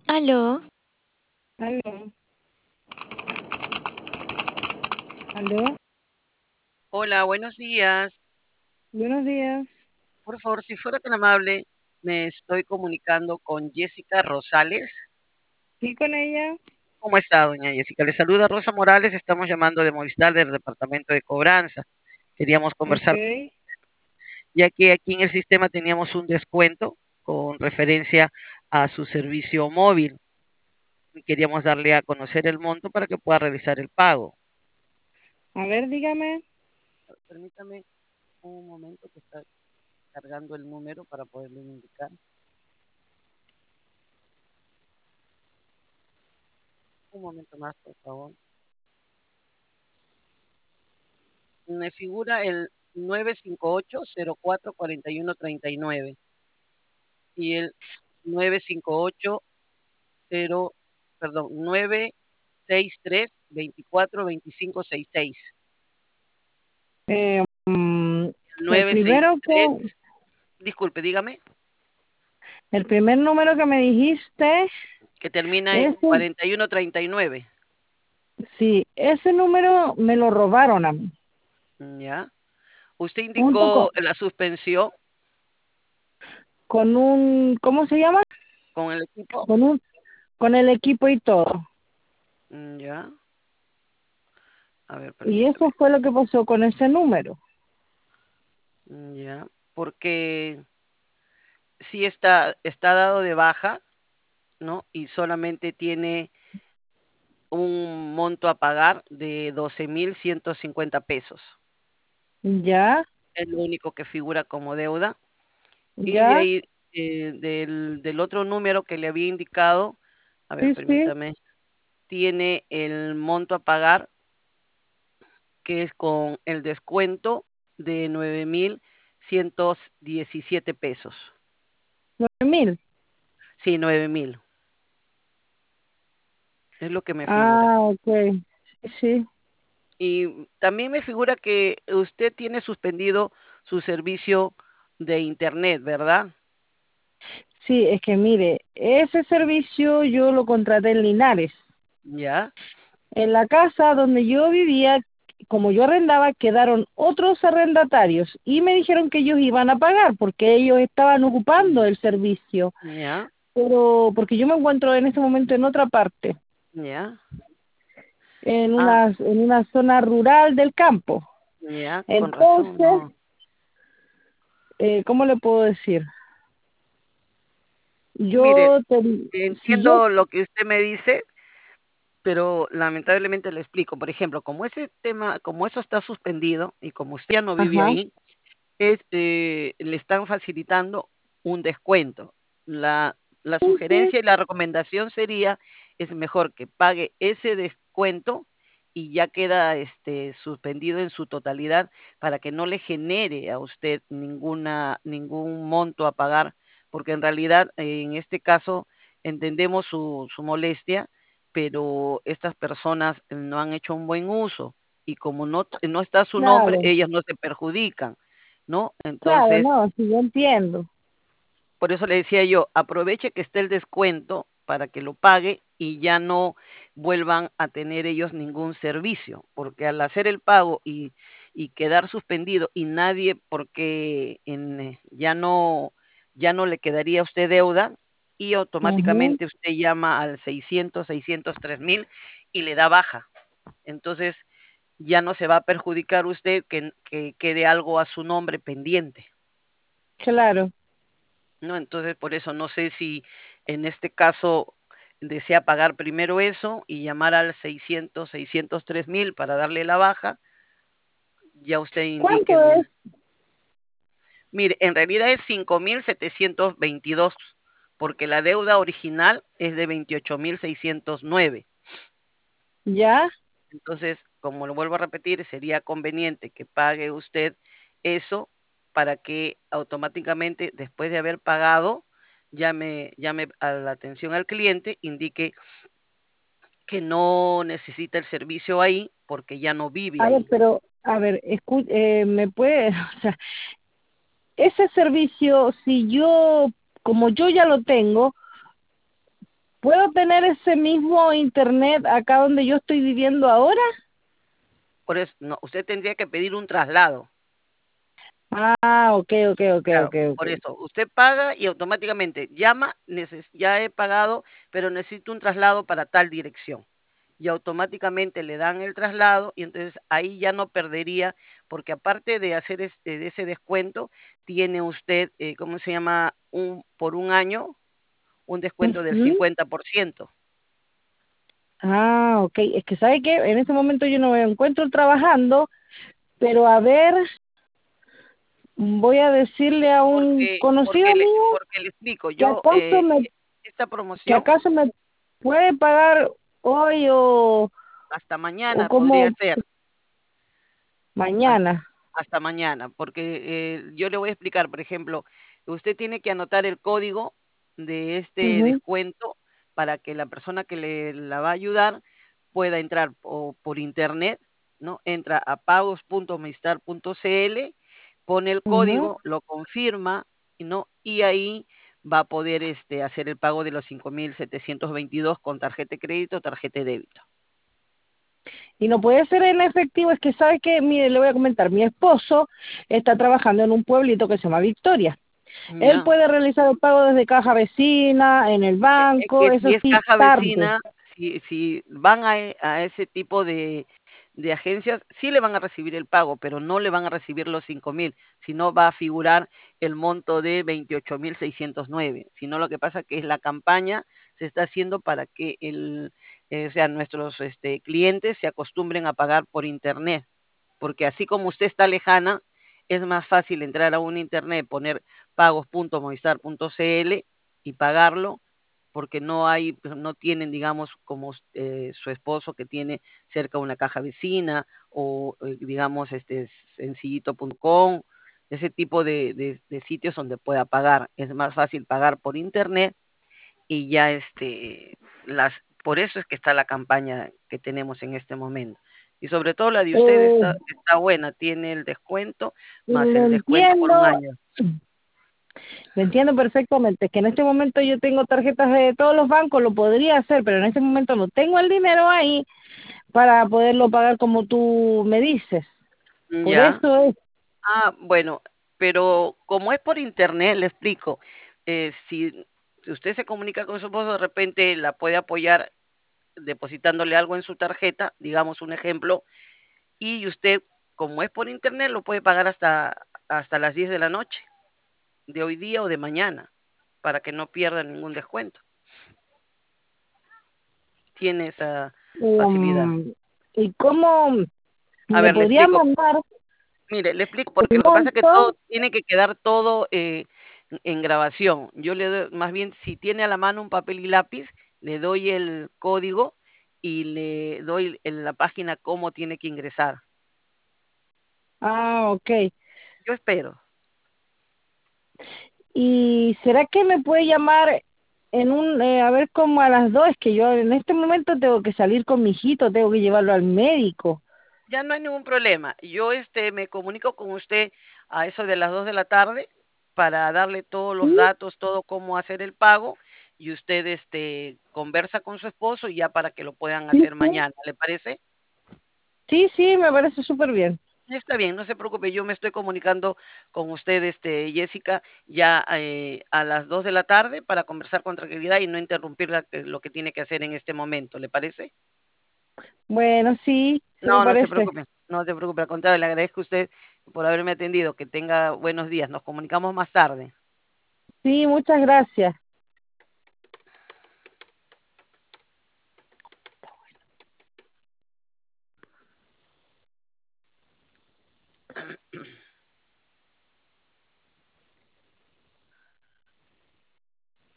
Aló, Aló, aló, Hola, buenos días. buenos días. Por favor, si fuera tan amable, me estoy comunicando con Jessica Rosales. ¿Sí con ella? ¿Cómo está, doña Jessica? Le saluda Rosa Morales. Estamos llamando de Movistar del Departamento de Cobranza. Queríamos Ok. conversar, ya que aquí en el sistema teníamos un descuento con referencia a su servicio móvil. Y queríamos darle a conocer el monto para que pueda realizar el pago. A ver, dígame. Permítame un momento que está cargando el número para poderle indicar. Un momento más, por favor. Me figura el 958-04-4139 y el 958-0, perdón, 963-24-2566. El primero que, 963, disculpe, dígame, el primer número que me dijiste, que termina en ese, 4139. sí, ese número me lo robaron a mí, ¿Ya? Usted junto indicó la suspensión con un, ¿cómo se llama? con el equipo. Con un, con el equipo y todo. ¿Ya? A ver, Y permítame. eso fue lo que pasó con ese número. ¿Ya? Porque si está dado de baja, ¿no? Y solamente tiene un monto a pagar de 12.150 pesos. Ya, Es lo único que figura como deuda. Y de ya, ahí, del otro número que le había indicado, a ver, sí, sí. permítame, tiene el monto a pagar, que es con el descuento de 9.117 pesos. 9,000. Sí, 9.000. Es lo que me figura. Ah, ok. Sí, sí. Y también me figura que usted tiene suspendido su servicio de internet, ¿verdad? Sí, es que mire, ese servicio yo lo contraté en Linares. Ya, En la casa donde yo vivía, como yo arrendaba, quedaron otros arrendatarios y me dijeron que ellos iban a pagar porque ellos estaban ocupando mm, el servicio, ya, pero porque yo me encuentro en este momento en otra parte, ya. Ah, en una zona rural del campo. ya, con razón, Entonces, no. ¿cómo le puedo decir? Mire, Si yo, entiendo lo que usted me dice, pero lamentablemente le explico. Por ejemplo, como ese tema, como eso está suspendido y como usted ya no vive ajá, ahí, le están facilitando un descuento. La sí, sí, sugerencia y la recomendación sería, es mejor que pague ese descuento y ya queda suspendido en su totalidad para que no le genere a usted ningún monto a pagar, porque en realidad en este caso entendemos su molestia, pero estas personas no han hecho un buen uso y como no está su nombre, claro, ellas no se perjudican. ¿No? claro, Entonces, no, sí, yo entiendo. por eso le decía yo, aproveche que esté el descuento para que lo pague y ya no vuelvan a tener ellos ningún servicio, porque al hacer el pago y quedar suspendido y nadie, porque ya no le quedaría a usted deuda y Ujú. automáticamente usted llama al 600, 603.000 y le da baja. Entonces, ya no se va a perjudicar usted que quede algo a su nombre pendiente. Claro. ¿No? Entonces, por eso no sé si en este caso desea pagar primero eso y llamar al 603.000 para darle la baja, ya usted indique ¿Cuánto es? mire, en realidad es 5.722 porque la deuda original es de 28.609. ¿Ya? Entonces, como lo vuelvo a repetir, sería conveniente que pague usted eso para que automáticamente, después de haber pagado, llame a la atención al cliente, indique que no necesita el servicio ahí porque ya no vive A ver, ahí. pero, a ver, ¿me puede, o sea, ese servicio, si yo, como yo ya lo tengo, ¿puedo tener ese mismo internet acá donde yo estoy viviendo ahora? Por eso, no, usted tendría que pedir un traslado. Ah, ok, ok, ok, Claro, ok, ok. por eso, usted paga y automáticamente llama, ya he pagado, pero necesito un traslado para tal dirección. Y automáticamente le dan el traslado y entonces ahí ya no perdería, porque aparte de hacer de ese descuento, tiene usted, ¿cómo se llama? Por un año, un descuento del Ujú. 50%. Ah, ok. Es que sabe que en este momento yo no me encuentro trabajando, pero a ver, voy a decirle a un conocido mío Porque le explico, que yo, acaso me, esta que promoción acaso me puede pagar hoy hasta o mañana podría como ser. mañana. Hasta mañana, porque yo le voy a explicar, por ejemplo, usted tiene que anotar el código de este Ujú, descuento para que la persona que le la va a ayudar pueda entrar por internet, ¿no? Entra a pagos.movistar.cl, pone el ujú. código, lo confirma, ¿no? Y ahí va a poder hacer el pago de los 5.722 con tarjeta de crédito o tarjeta de débito. Y no puede ser en efectivo, es que sabe que, mire, le voy a comentar, mi esposo está trabajando en un pueblito que se llama Victoria. Él Ya. puede realizar el pago desde caja vecina, en el Es banco, que eso si es sí, caja tarde. vecina, si van a ese tipo de agencias, sí le van a recibir el pago, pero no le van a recibir los 5.000, sino va a figurar el monto de 28.609. Sino lo que pasa que es la campaña se está haciendo para que o sea, nuestros clientes se acostumbren a pagar por internet, porque así como usted está lejana, es más fácil entrar a un internet, poner pagos.movistar.cl y pagarlo porque no tienen, digamos, como su esposo que tiene cerca una caja vecina o, digamos, sencillito.com, ese tipo de sitios donde pueda pagar. Es más fácil pagar por internet y ya por eso es que está la campaña que tenemos en este momento. Y sobre todo la de usted Eh, está buena, tiene el descuento más lo el descuento por un entiendo, año. lo entiendo perfectamente. Es que en este momento yo tengo tarjetas de todos los bancos, lo podría hacer, pero en este momento no tengo el dinero ahí para poderlo pagar como tú me dices. Por Ya. eso es. Bueno, pero como es por internet, le explico. Si usted se comunica con su esposo, de repente la puede apoyar depositándole algo en su tarjeta, digamos un ejemplo, y usted, como es por internet, lo puede pagar hasta las 10 de la noche, de hoy día o de mañana, para que no pierda ningún descuento. Tiene esa facilidad. um, ¿Y cómo A me ver, le podría explico. mandar Mire, le explico, porque el lo que pasa es que monto? todo tiene que quedar todo en grabación. Yo le doy, más bien, si tiene a la mano un papel y lápiz, le doy el código y le doy en la página cómo tiene que ingresar. Ah, ok. Yo espero. ¿Y será que me puede llamar a ver como a las 2? Que yo en este momento tengo que salir con mi hijito, tengo que llevarlo al médico. Ya no hay ningún problema. Yo me comunico con usted a eso de las 2 de la tarde para darle todos los Sí, datos, todo cómo hacer el pago y usted conversa con su esposo ya para que lo puedan sí, hacer sí. mañana. ¿Le parece? Sí, sí, me parece súper bien. Está bien, no se preocupe, yo me estoy comunicando con usted, Jessica, ya a las 2 de la tarde para conversar con tranquilidad y no interrumpir lo que tiene que hacer en este momento, ¿le parece? Bueno, sí, sí me No, no se parece. preocupe, no se preocupe, al contrario, le agradezco a usted por haberme atendido, que tenga buenos días, nos comunicamos más tarde. Sí, muchas gracias.